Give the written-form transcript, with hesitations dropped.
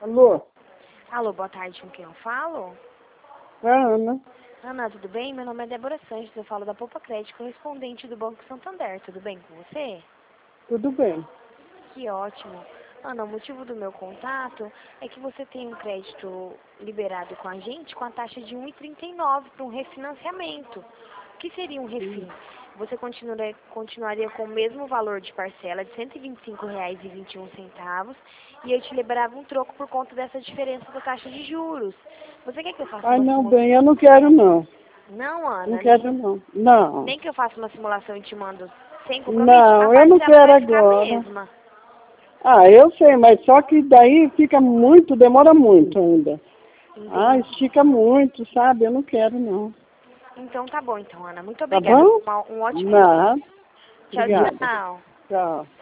Alô? Alô, boa tarde, com quem eu falo? É a Ana. Ana, tudo bem? Meu nome é Débora Sanches, eu falo da Poupa Crédito, correspondente do Banco Santander. Tudo bem com você? Tudo bem. Que ótimo. Ana, o motivo do meu contato é que você tem um crédito liberado com a gente com a taxa de 1,39 para um refinanciamento. O que seria um refin? Você continuaria com o mesmo valor de parcela de R$ 125,21 e eu te liberava um troco por conta dessa diferença da taxa de juros. Você quer que eu faça Ai, uma não, simulação? bem, eu não quero não. Não, Não Ana, quero não. Não. nem que eu faça uma simulação e te mando sem compromisso, a Não, eu não parcela quero vai ficar a agora. mesma. Ah, eu sei, mas só que daí fica muito, demora muito ainda. Ah, Entendi. estica muito, sabe? Eu não quero não. Então tá bom, então, Ana. Muito Tá obrigada. bom? Um ótimo dia. Nada. Tchau, Obrigada. tchau. Tchau.